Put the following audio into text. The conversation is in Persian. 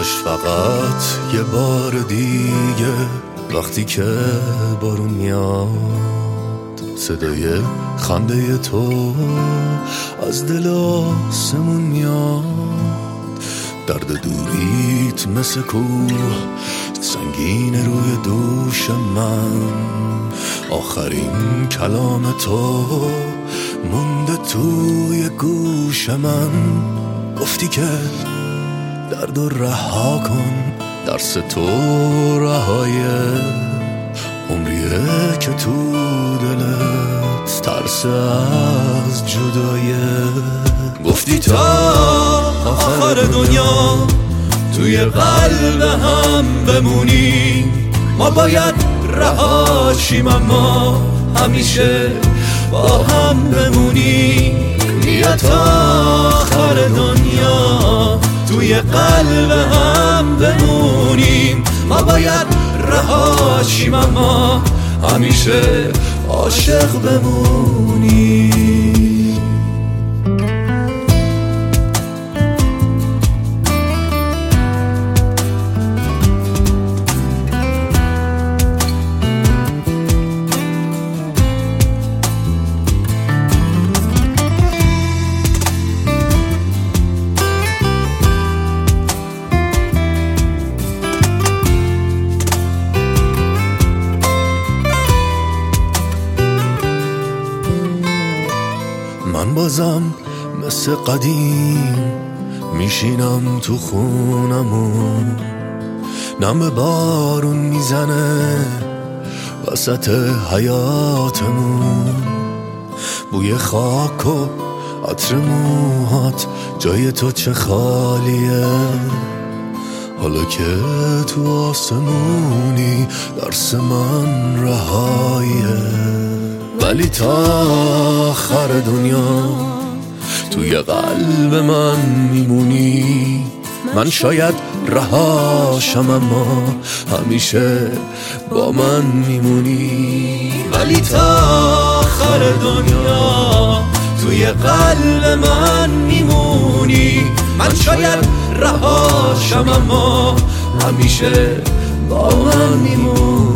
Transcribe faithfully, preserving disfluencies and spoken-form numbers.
کاش فقط یه بار دیگه وقتی که بارون میاد صدای خنده تو از دل آسمون میاد. درد دوریت مثل کوه سنگین روی دوش من، آخرین کلام تو مونده توی گوش من. گفتی که درد و رها کن، درس تو رهای عمریه که تو دلت ترس از جدایه. گفتی تا آخر دنیا توی قلب هم بمونی، ما باید رهاشیم اما همیشه با هم بمونی. بیا تا آخر دنیا توی قلب هم بمونیم، ما باید رهاشیم اما همیشه عاشق بمونیم. من بازم مثل قدیم میشینم تو خونمون، نم به بارون میزنه وسط حیاتمون. بوی خاک و عطر موهات جای تو چه خالیه، حالا که تو آسمونی درس من رهاییه. ولی تا آخر دنیا توی قلب من میمونی، من شاید رهاشم اما همیشه با من میمونی. ولی تا آخر دنیا توی قلب من میمونی، من شاید رهاشم اما همیشه با من میمونی.